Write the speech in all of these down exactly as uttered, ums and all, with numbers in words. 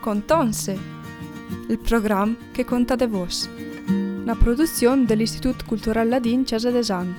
Contonse, il programma che conta de vos, una produzione dell'Istituto Culturale Ladin Casa d'Esan.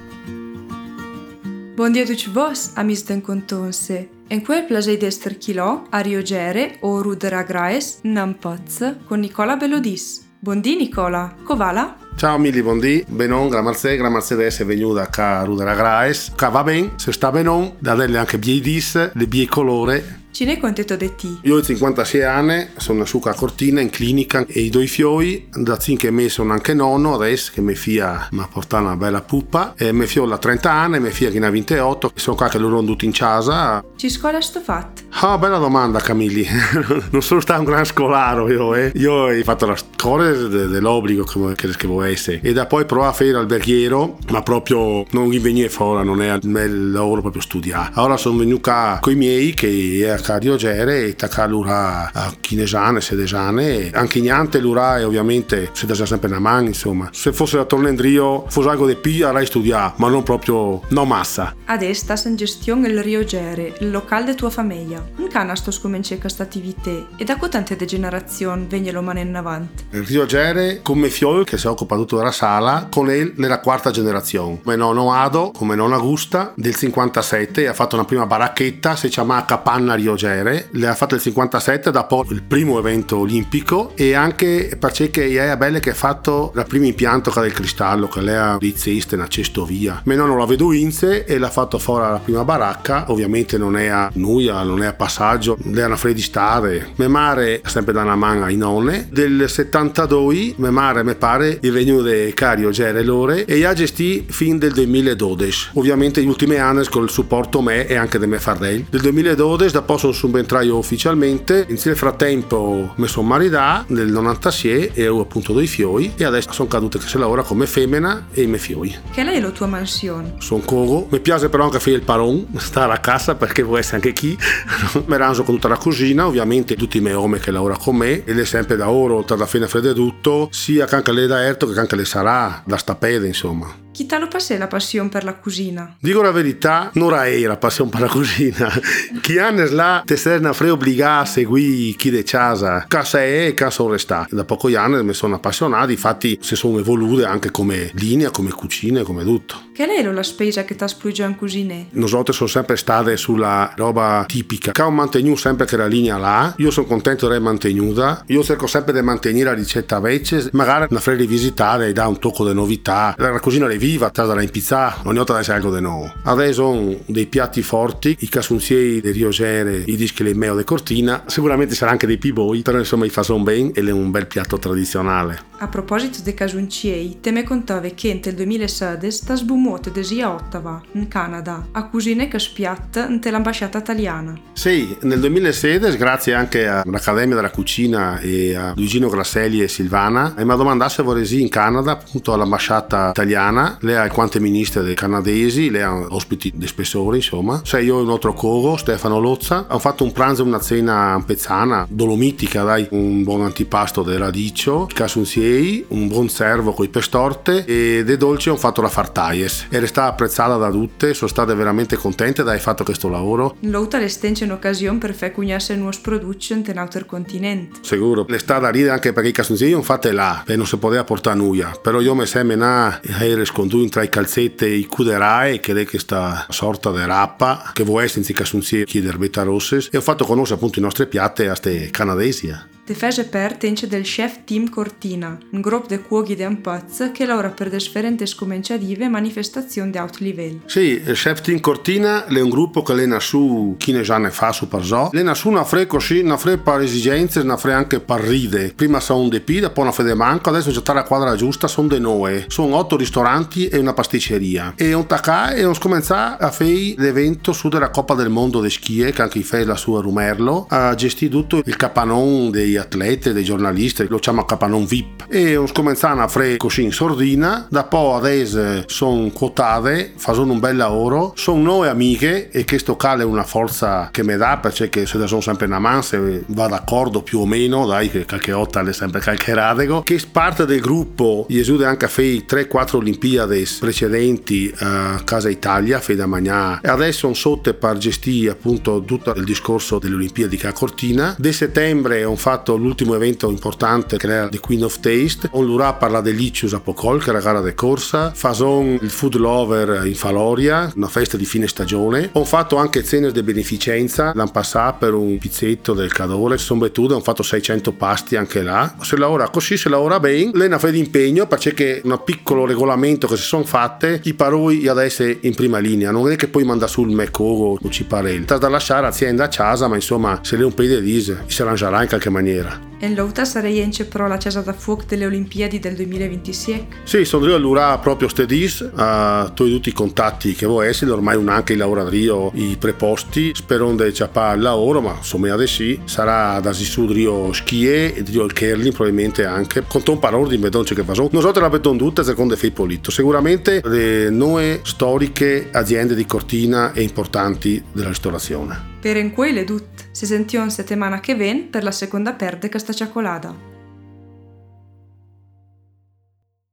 Buon dia a tutti vos, amis den Contonse. In quel piacere d'essere chilò a Riogere o Rudera Graes, Nampaz, con Nicola Bellodis. Buondì Nicola, covala? Ciao Mili, buondì, benon, gramarze, gramarze d'esse venuta a Rudera Graes. Ca va ben, se sta benon, da delle anche biedis, le bie colore. Ci ne contento di te? Io ho cinquantasei anni, sono su a Cortina in clinica e i due fioi, da finché me sono anche nonno, adesso che mia figlia mi ha portato una bella pupa, e mia figlia ha trenta anni, mia figlia che ne ha ventotto, sono qua che loro hanno tutti in casa. Ci scuola sto fatto? Ah, bella domanda Camilli, non sono stato un gran scolaro io, eh. Io ho fatto la scuola dell'obbligo come che devo essere, e da poi provavo a fare l'alberghiero, ma proprio non mi veniva fuori, non è il lavoro proprio studiare. Ora sono venuto qua con i miei che è a Riogere e tacca l'ura a chinesane, sedesane, anche niente l'ura e ovviamente si dà sempre una mano, insomma. Se fosse da tornare fosse algo di più avrei studiato, ma non proprio, no massa. Adesso sta in gestione il Riogere, il locale della tua famiglia. In cana sto scominciare questa attività e da quante generazioni viene lo mano in avanti? Il Riogere, come figlio che si occupa tutto della sala, con lui nella quarta generazione. Come nonno Ado, come nonna Augusta, del cinquantasette, ha fatto una prima baracchetta, si chiama Capanna Riogere. Le ha fatto il cinquantasette dopo il primo evento olimpico e anche perché è bella che ha fatto il primo impianto del cristallo che lei ha iniziato una cestovia. Mio nonno la vedo inse e l'ha fatto fuori la prima baracca, ovviamente non è a nuia, non è a passaggio, lei ha una freddistare. Mia madre ha sempre dato una mano ai nonne. Del settantadue mia madre mi pare il regno di Cario Gere Lore e ha gestito fin del duemiladodici. Ovviamente gli ultimi anni con il supporto me e anche dei miei fratelli. Del duemiladodici dopo sono subentrato io ufficialmente, in nel frattempo mi sono maritato nel novantasei e ho appunto dei fioi e adesso sono cadute che si lavora come femmina e i miei fioi. Che lei è la tua mansione? Sono cogo, mi piace però anche fare il paron, stare a casa perché vuoi essere anche chi. Mi ranzo con tutta la cucina, ovviamente tutti i miei uomini che lavorano con me e le sempre da oro, da fine freddo tutto, sia che anche lei da Erto che anche le sarà da stapede insomma. Chi te lo passè la passione per la cucina? Dico la verità, non era la passione per la cucina. Chi anni là te sei una fre obbligata a seguire chi de casa, casa è e casa resta. Da pochi anni mi sono appassionato, infatti si sono evolute anche come linea, come cucine, come tutto. Che lei è la spesa che ti ha splugia in cucina? Nosotre sono sempre state sulla roba tipica. Che ho mantenuto sempre che la linea là, io sono contento di essere mantenuta. Io cerco sempre di mantenere la ricetta vecchia, magari una fre rivisitare e dà un tocco di novità. La cucina le viva, te da impizzare, ogni volta c'è algo di nuovo. Adesso sono dei piatti forti, i casunziei di Riogere, i dischi le meo de Cortina, sicuramente sarà anche dei piboi, però insomma i fanno bene e è un bel piatto tradizionale. A proposito dei casunziei, te mi contavi che nel duemilasedici sta sbumote desi a Ottawa, in Canada, a cucine che spiatta nell'ambasciata italiana. Sì, nel duemilasedici, grazie anche all'Accademia della Cucina e a Luigino Grasselli e Silvana, mi ha domandato se vorrei in Canada, appunto all'ambasciata italiana. Lei ha il quante ministre dei canadesi, lei ha ospiti di spessore, insomma. Sei io e un altro cogo, Stefano Lozza, hanno fatto un pranzo e una cena pezzana, dolomitica, dai, un buon antipasto del radicchio, casunziei, un buon servo con i pestorte e dei dolci hanno fatto la fartaies. Era stata apprezzata da tutte, sono state veramente contente da aver fatto questo lavoro. L'outa le stence un'occasione per fare cugnasse nuove produzioni in altro continente. Sicuro, le sta da ridere anche perché i casunziei hanno fatte là e non si poteva portare nulla, però io mi sembra che risconduto tra i calzetti e i cuderai che è questa sorta di rappa che vuoi essere in casunziei chiedere beta rosses e ho fatto conoscere appunto i nostri piatti a ste canadesi. Te fece per tence del chef Tim Cortina, un gruppo di cuochi di Ampaz che lavora per differenti scominciative e manifestazioni di alto livello. Sì, il chef Tim Cortina è un gruppo che è su quindici anni fa su Parzò. È su una fre così, una fre per esigenze, una fre anche per ride. Prima sono dei P, poi una fre de manco, adesso c'è la quadra giusta, sono dei Noe. Sono otto ristoranti e una pasticceria. E un tacà e ho scominciato a fare l'evento su della Coppa del Mondo di Schie, che anche fa la sua Rumerlo, ha gestito tutto il capanon dei atleti, dei giornalisti, lo chiama capanon V I P. E ho scominciato a fare così in sordina, da poi adesso sono quotate, fanno un bel lavoro, sono noi amiche e questo cale è una forza che mi dà perché se sono sempre una man, se va d'accordo più o meno, dai che qualche otta è sempre qualche radego, che parte del gruppo gli esude anche a fare tre quattro Olimpiadi precedenti a Casa Italia, fai da magnà, e adesso sono sotto per gestire appunto tutto il discorso delle Olimpiadi a Cortina. De settembre ho fatto fatto l'ultimo evento importante che era The Queen of Taste, on l'ura parla delicious a Pocol, che è la gara di corsa, fason il food lover in Faloria, una festa di fine stagione. Ho fatto anche cene di beneficenza l'anno passato per un pizzetto del Cadore, sono betude, ho fatto seicento pasti anche là. Se lavora così, se lavora bene, lei una fede di impegno, perché un piccolo regolamento che si sono fatte, i paroi ad essere in prima linea, non è che poi manda sul Mecogo o ci pare, sta da lasciare azienda a casa, ma insomma se lei un paio di lise si arrangerà in qualche maniera. E l'auta sarei ence pro la Casa da Fuoco delle Olimpiadi del duemilaventisei? Sì, sono io allora proprio stedis a tutti i contatti che vuoi essere, ormai un anche il lavorario i preposti, spero di ciapare il lavoro, ma insomma adesso sì, sarà da Sisudrio schie e Drio il curling probabilmente anche, con un parole di medonce che fa. Non so te la vedo tutte secondo fei polito, sicuramente le nuove storiche aziende di Cortina e importanti della ristorazione. Per in quelle tutte, si sentiamo settimana che ven per la seconda perde che sta ciacolata.